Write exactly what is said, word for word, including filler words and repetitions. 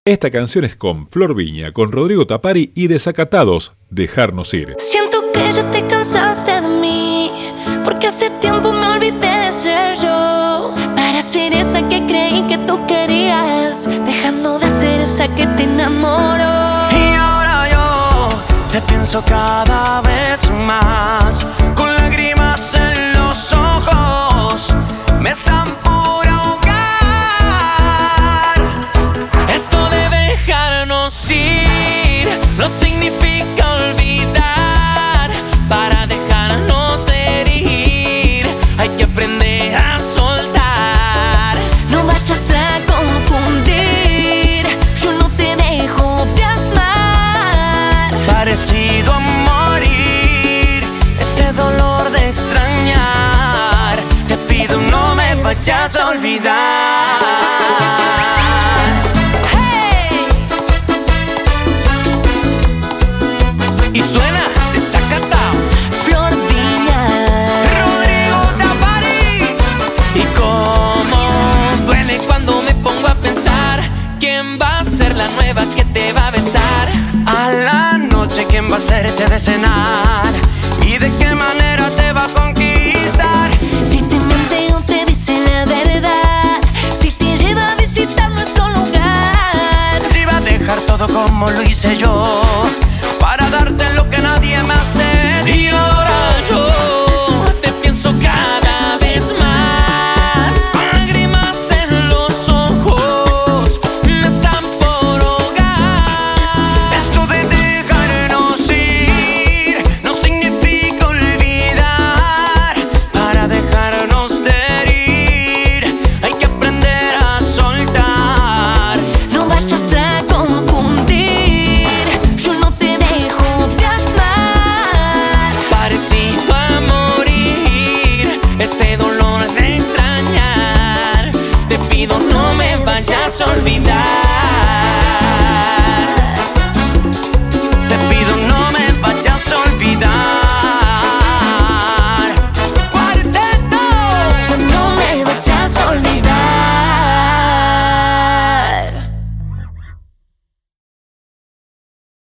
Esta canción es con Flor Viña, con Rodrigo Tapari y Desacatados, Dejarnos Ir. Siento que ya te cansaste de mí, porque hace tiempo me olvidé de ser yo, para ser esa que creí que tú querías, dejando de ser esa que te enamoró. Y ahora yo te pienso cada vez más, con lágrimas en los ojos, me están por ahogar. Esto de dejarnos ir no significa olvidar. Para dejarnos de herir hay que aprender a soltar. No vayas a confundir, yo no te dejo de amar. Parecido a morir, este dolor de extrañar, te pido no me vayas a olvidar. Hey. Y suena Desacatado, Flor Viña, Rodrigo Tapari. Y cómo duele cuando me pongo a pensar quién va a ser la nueva que te va a besar a la noche, quién va a hacerte de cenar y de qué manera te va a conquistar. si te miente o te dice la verdad, si te lleva a visitar nuestro lugar. Te iba a dejar todo como lo hice yo, para darte lo que nadie más te dio. Y ahora yo